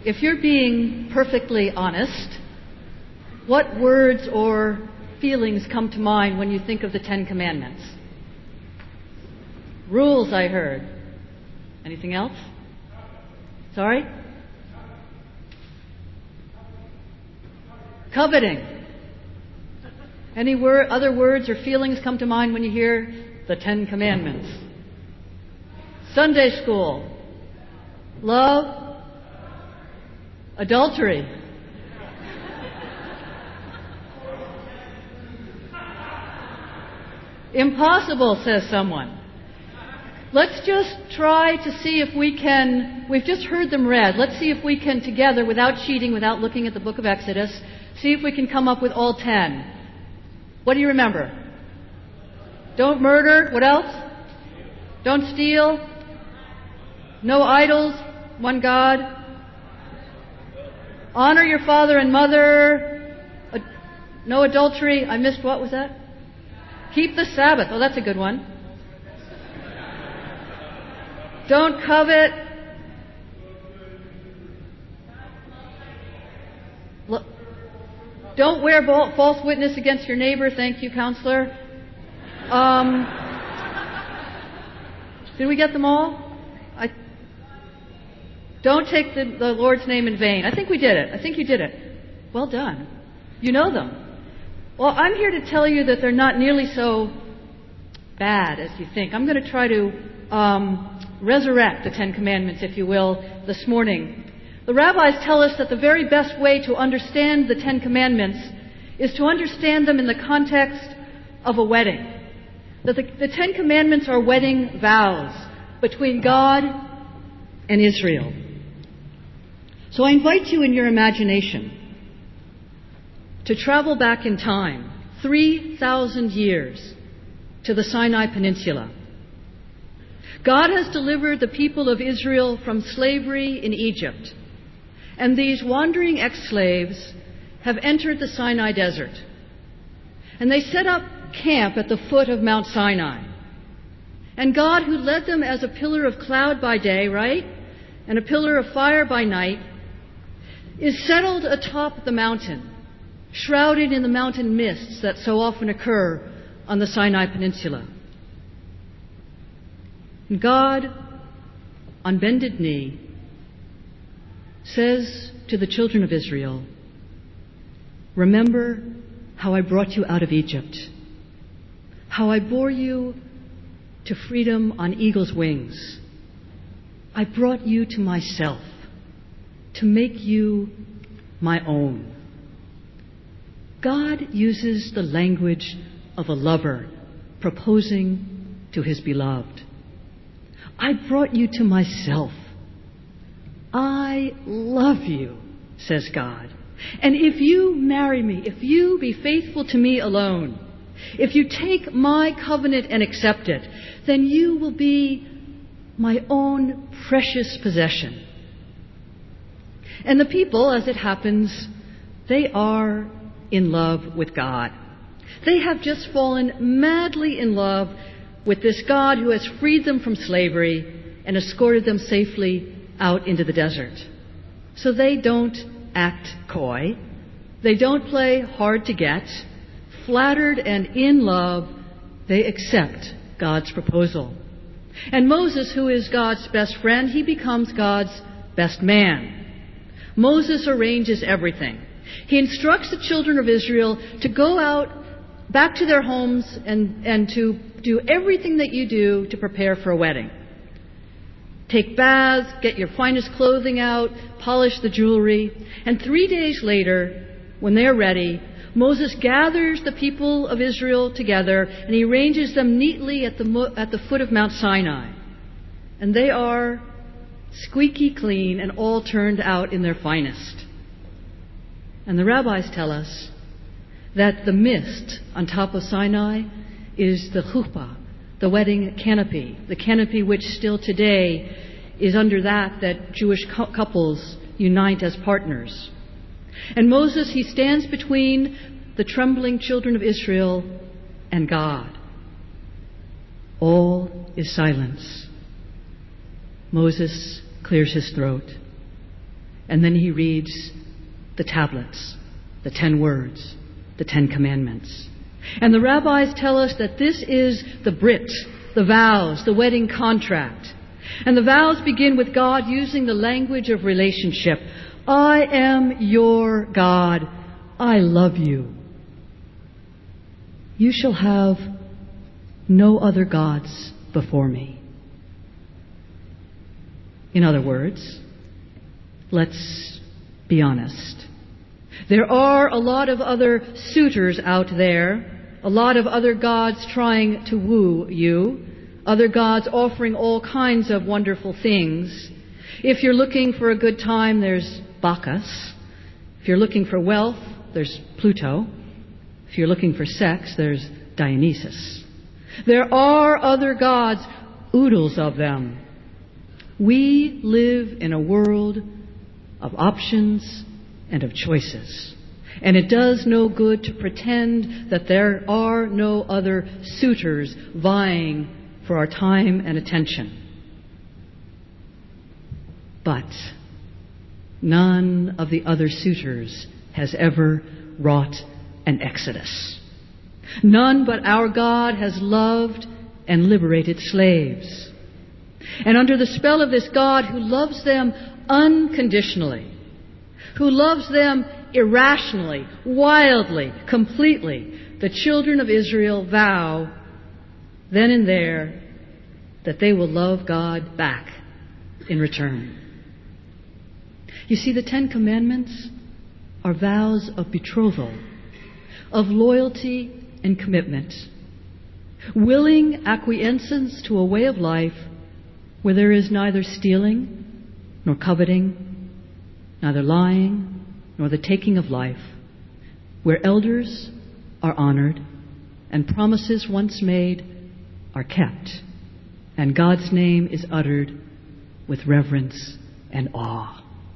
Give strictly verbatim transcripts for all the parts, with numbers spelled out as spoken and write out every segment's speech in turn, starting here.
if you're being perfectly honest, what words or feelings come to mind when you think of the Ten Commandments? Rules, I heard. Anything else? Sorry? Coveting. Any word, other words or feelings come to mind when you hear the Ten Commandments? Sunday school. Love. Adultery. Impossible, says someone. Let's just try to see if we can, we've just heard them read, let's see if we can together, without cheating, without looking at the book of Exodus, see if we can come up with all ten. What do you remember? Don't murder. What else? Don't steal. No idols. One God. Honor your father and mother. No adultery. I missed, what was that? Keep the Sabbath. Oh, that's a good one. Don't covet. Look. Don't wear false witness against your neighbor. Thank you, counselor. Um, did we get them all? I, don't take the, the Lord's name in vain. I think we did it. I think you did it. Well done. You know them. Well, I'm here to tell you that they're not nearly so bad as you think. I'm going to try to um, resurrect the Ten Commandments, if you will, this morning. The rabbis tell us that the very best way to understand the Ten Commandments is to understand them in the context of a wedding. That the, the Ten Commandments are wedding vows between God and Israel. So I invite you in your imagination to travel back in time, three thousand years, to the Sinai Peninsula. God has delivered the people of Israel from slavery in Egypt. And these wandering ex-slaves have entered the Sinai desert. And they set up camp at the foot of Mount Sinai. And God, who led them as a pillar of cloud by day, right, and a pillar of fire by night, is settled atop the mountain, shrouded in the mountain mists that so often occur on the Sinai Peninsula. And God, on bended knee, says to the children of Israel, remember how I brought you out of Egypt, how I bore you to freedom on eagle's wings. I brought you to myself to make you my own. God uses the language of a lover proposing to his beloved. I brought you to myself. I love you, says God. And if you marry me, if you be faithful to me alone, if you take my covenant and accept it, then you will be my own precious possession. And the people, as it happens, they are in love with God. They have just fallen madly in love with this God who has freed them from slavery and escorted them safely out into the desert. So they don't act coy. They don't play hard to get. Flattered and in love, they accept God's proposal. And Moses, who is God's best friend, he becomes God's best man. Moses arranges everything. He instructs the children of Israel to go out back to their homes and, and to do everything that you do to prepare for a wedding. Take baths, get your finest clothing out, polish the jewelry. And three days later, when they're ready, Moses gathers the people of Israel together and he arranges them neatly at the, at the foot of Mount Sinai. And they are squeaky clean and all turned out in their finest. And the rabbis tell us that the mist on top of Sinai is the chuppah, the wedding canopy, the canopy which still today is under that that Jewish couples unite as partners. And Moses, he stands between the trembling children of Israel and God. All is silence. Moses clears his throat. And then he reads the tablets, the ten words, the Ten Commandments. And the rabbis tell us that this is the brit, the vows, the wedding contract. And the vows begin with God using the language of relationship. I am your God. I love you. You shall have no other gods before me. In other words, let's be honest. There are a lot of other suitors out there, a lot of other gods trying to woo you, other gods offering all kinds of wonderful things. If you're looking for a good time, there's Bacchus. If you're looking for wealth, there's Pluto. If you're looking for sex, there's Dionysus. There are other gods, oodles of them. We live in a world of options and of choices. And it does no good to pretend that there are no other suitors vying for our time and attention. But none of the other suitors has ever wrought an exodus. None but our God has loved and liberated slaves. And under the spell of this God who loves them unconditionally, who loves them irrationally, wildly, completely, the children of Israel vow then and there that they will love God back in return. You see, the Ten Commandments are vows of betrothal, of loyalty and commitment, willing acquiescence to a way of life where there is neither stealing nor coveting, neither lying nor the taking of life, where elders are honored and promises once made are kept, and God's name is uttered with reverence and awe.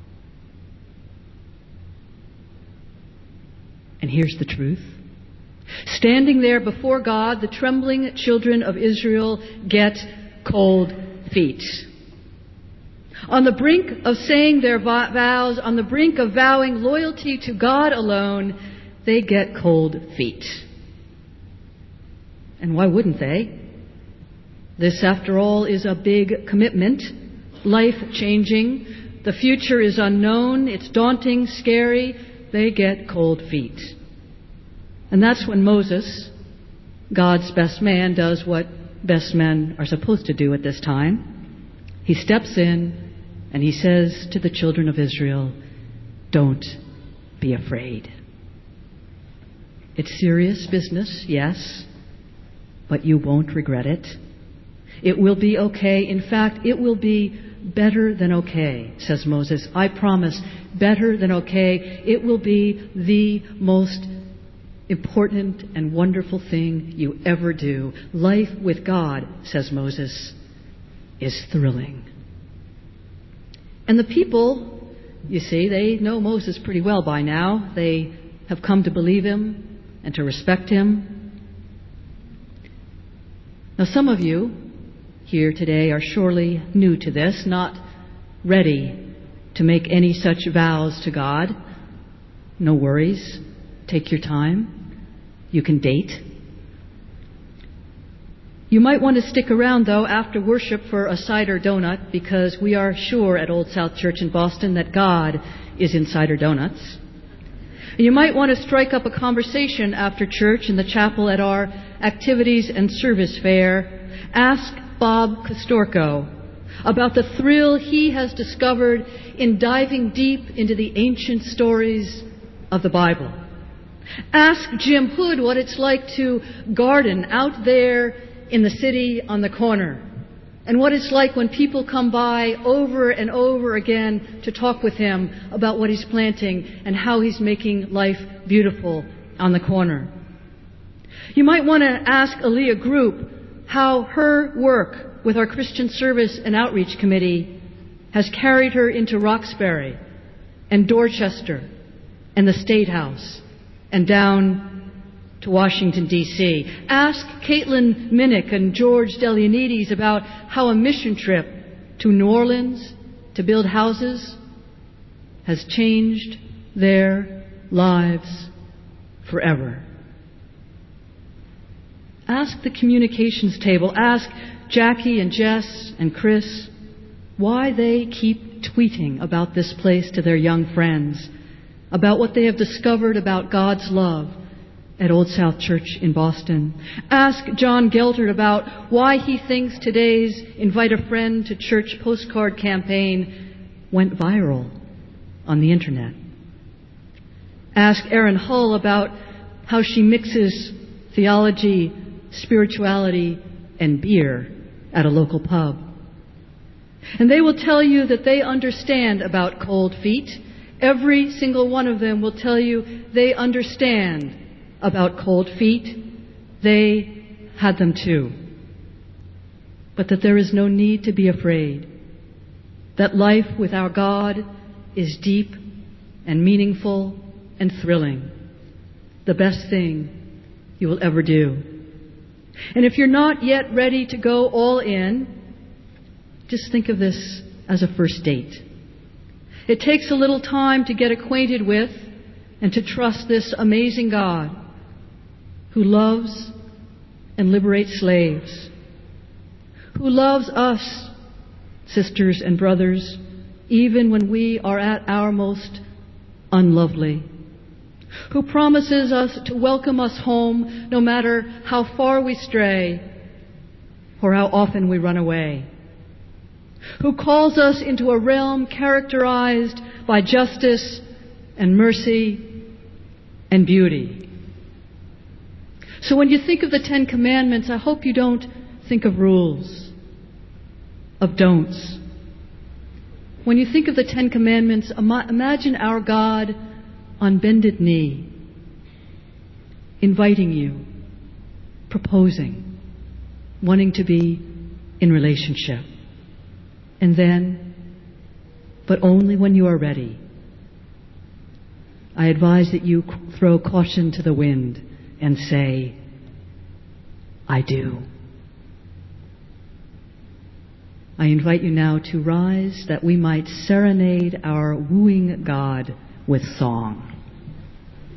And here's the truth. Standing there before God, the trembling children of Israel get cold feet. On the brink of saying their vows, on the brink of vowing loyalty to God alone, they get cold feet. And why wouldn't they? This, after all, is a big commitment, life-changing. The future is unknown. It's daunting, scary. They get cold feet. And that's when Moses, God's best man, does what best men are supposed to do at this time. He steps in and he says to the children of Israel, don't be afraid. It's serious business, yes, but you won't regret it. It will be okay. In fact, it will be better than okay, says Moses. I promise, better than okay. It will be the most important and wonderful thing you ever do. Life with God, says Moses, is thrilling. And the people, you see, they know Moses pretty well by now. They have come to believe him and to respect him. Now, some of you here today are surely new to this, not ready to make any such vows to God. No worries. Take your time. You can date. You might want to stick around, though, after worship for a cider donut, because we are sure at Old South Church in Boston that God is in cider donuts. You might want to strike up a conversation after church in the chapel at our activities and service fair. Ask Bob Costorco about the thrill he has discovered in diving deep into the ancient stories of the Bible. Ask Jim Hood what it's like to garden out there in the city on the corner, and what it's like when people come by over and over again to talk with him about what he's planting and how he's making life beautiful on the corner. You might want to ask Aaliyah Group how her work with our Christian Service and Outreach Committee has carried her into Roxbury and Dorchester and the State House and down to Washington, D C Ask Caitlin Minnick and George Delianides about how a mission trip to New Orleans to build houses has changed their lives forever. Ask the communications table, ask Jackie and Jess and Chris why they keep tweeting about this place to their young friends, about what they have discovered about God's love at Old South Church in Boston. Ask John Geltert about why he thinks today's Invite a Friend to Church postcard campaign went viral on the internet. Ask Erin Hull about how she mixes theology, spirituality, and beer at a local pub. And they will tell you that they understand about cold feet. Every single one of them will tell you they understand about cold feet. They had them too. But that there is no need to be afraid. That life with our God is deep and meaningful and thrilling. The best thing you will ever do. And if you're not yet ready to go all in, just think of this as a first date. It takes a little time to get acquainted with and to trust this amazing God who loves and liberates slaves, who loves us, sisters and brothers, even when we are at our most unlovely, who promises us to welcome us home no matter how far we stray or how often we run away, who calls us into a realm characterized by justice and mercy and beauty. So when you think of the Ten Commandments, I hope you don't think of rules, of don'ts. When you think of the Ten Commandments, imagine our God on bended knee, inviting you, proposing, wanting to be in relationship. And then, but only when you are ready, I advise that you throw caution to the wind and say, I do. I invite you now to rise that we might serenade our wooing God with song.